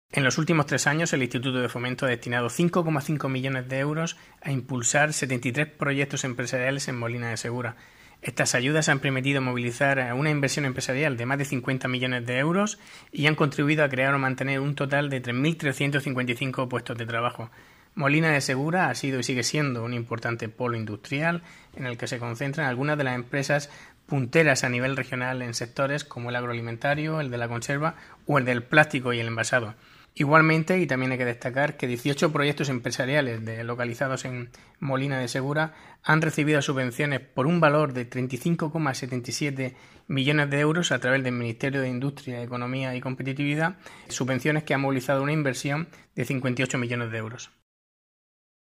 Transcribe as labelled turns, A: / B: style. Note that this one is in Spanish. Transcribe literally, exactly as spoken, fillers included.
A: En los últimos tres años, el Instituto de Fomento ha destinado cinco coma cinco millones de euros a impulsar setenta y tres proyectos empresariales en Molina de Segura. Estas ayudas han permitido movilizar una inversión empresarial de más de cincuenta millones de euros y han contribuido a crear o mantener un total de tres mil trescientos cincuenta y cinco puestos de trabajo. Molina de Segura ha sido y sigue siendo un importante polo industrial en el que se concentran algunas de las empresas punteras a nivel regional en sectores como el agroalimentario, el de la conserva o el del plástico y el envasado. Igualmente, y también hay que destacar que dieciocho proyectos empresariales de, localizados en Molina de Segura han recibido subvenciones por un valor de treinta y cinco coma setenta y siete millones de euros a través del Ministerio de Industria, Economía y Competitividad, subvenciones que han movilizado una inversión de cincuenta y ocho millones de euros.